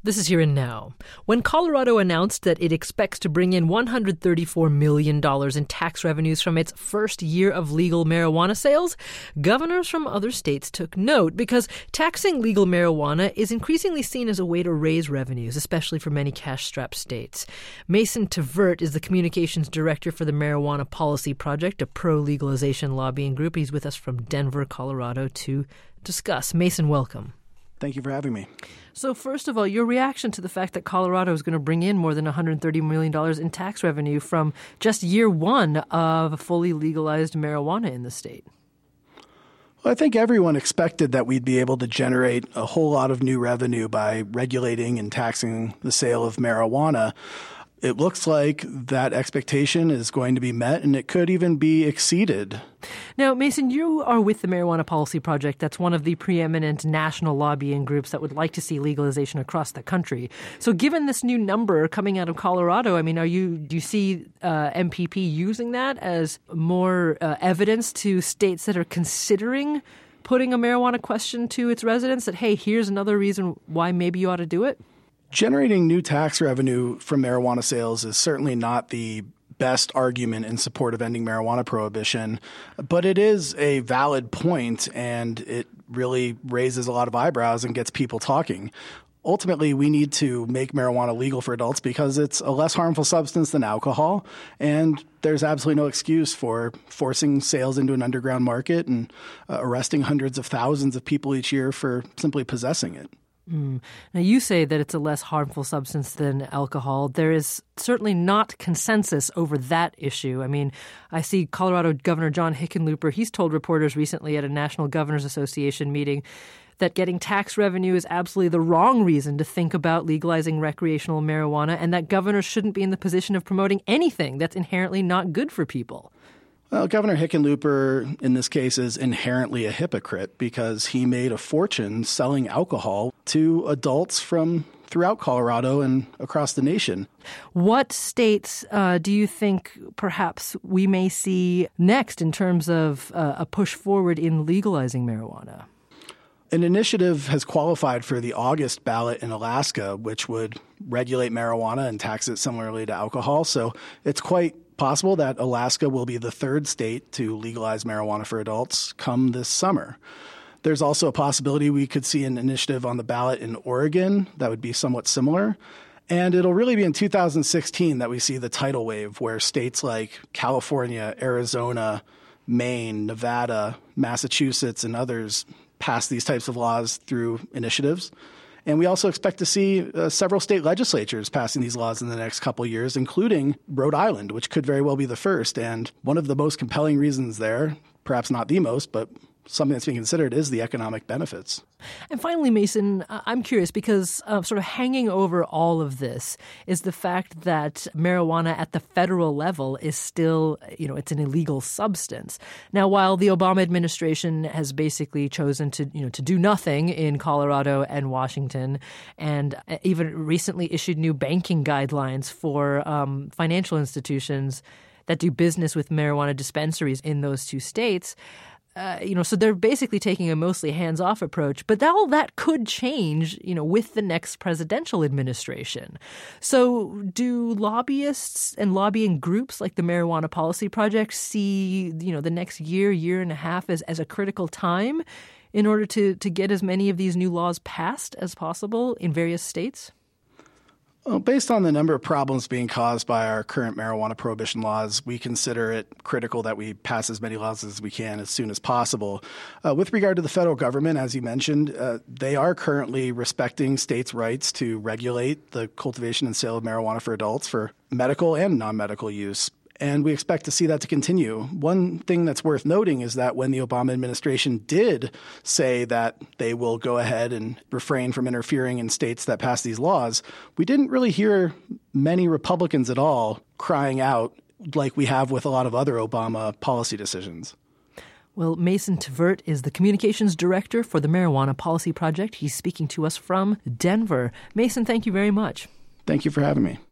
This is Here and Now. When Colorado announced that it expects to bring in $134 million in tax revenues from its first year of legal marijuana sales, governors from other states took note because taxing legal marijuana is increasingly seen as a way to raise revenues, especially for many cash-strapped states. Mason Tvert is the communications director for the Marijuana Policy Project, a pro-legalization lobbying group. He's with us from Denver, Colorado, to discuss. Mason, welcome. Thank you for having me. So first of all, your reaction to the fact that Colorado is going to bring in more than $130 million in tax revenue from just year one of fully legalized marijuana in the state? Well, I think everyone expected that we'd be able to generate a whole lot of new revenue by regulating and taxing the sale of marijuana. It looks like that expectation is going to be met, and it could even be exceeded. Now, Mason, you are with the Marijuana Policy Project. That's one of the preeminent national lobbying groups that would like to see legalization across the country. So given this new number coming out of Colorado, I mean, do you see MPP using that as more evidence to states that are considering putting a marijuana question to its residents that, hey, here's another reason why maybe you ought to do it? Generating new tax revenue from marijuana sales is certainly not the best argument in support of ending marijuana prohibition, but it is a valid point, and it really raises a lot of eyebrows and gets people talking. Ultimately, we need to make marijuana legal for adults because it's a less harmful substance than alcohol, and there's absolutely no excuse for forcing sales into an underground market and arresting hundreds of thousands of people each year for simply possessing it. Now, you say that it's a less harmful substance than alcohol. There is certainly not consensus over that issue. I mean, I see Colorado Governor John Hickenlooper, he's told reporters recently at a National Governors Association meeting that getting tax revenue is absolutely the wrong reason to think about legalizing recreational marijuana, and that governors shouldn't be in the position of promoting anything that's inherently not good for people. Well, Governor Hickenlooper, in this case, is inherently a hypocrite because he made a fortune selling alcohol to adults from throughout Colorado and across the nation. What states do you think perhaps we may see next in terms of a push forward in legalizing marijuana? An initiative has qualified for the August ballot in Alaska, which would regulate marijuana and tax it similarly to alcohol. So it's quite possible that Alaska will be the third state to legalize marijuana for adults come this summer. There's also a possibility we could see an initiative on the ballot in Oregon that would be somewhat similar. And it'll really be in 2016 that we see the tidal wave where states like California, Arizona, Maine, Nevada, Massachusetts, and others pass these types of laws through initiatives. And we also expect to see several state legislatures passing these laws in the next couple of years, including Rhode Island, which could very well be the first. And one of the most compelling reasons there, perhaps not the most, but something that's being considered, is the economic benefits. And finally, Mason, I'm curious because sort of hanging over all of this is the fact that marijuana at the federal level is still, it's an illegal substance. Now, while the Obama administration has basically chosen to do nothing in Colorado and Washington, and even recently issued new banking guidelines for financial institutions that do business with marijuana dispensaries in those two states, so they're basically taking a mostly hands-off approach. But all that could change, with the next presidential administration. So do lobbyists and lobbying groups like the Marijuana Policy Project see, the next year and a half as a critical time in order to get as many of these new laws passed as possible in various states? Well, based on the number of problems being caused by our current marijuana prohibition laws, we consider it critical that we pass as many laws as we can as soon as possible. With regard to the federal government, as you mentioned, they are currently respecting states' rights to regulate the cultivation and sale of marijuana for adults for medical and non-medical use. And we expect to see that to continue. One thing that's worth noting is that when the Obama administration did say that they will go ahead and refrain from interfering in states that pass these laws, we didn't really hear many Republicans at all crying out like we have with a lot of other Obama policy decisions. Well, Mason Tvert is the communications director for the Marijuana Policy Project. He's speaking to us from Denver. Mason, thank you very much. Thank you for having me.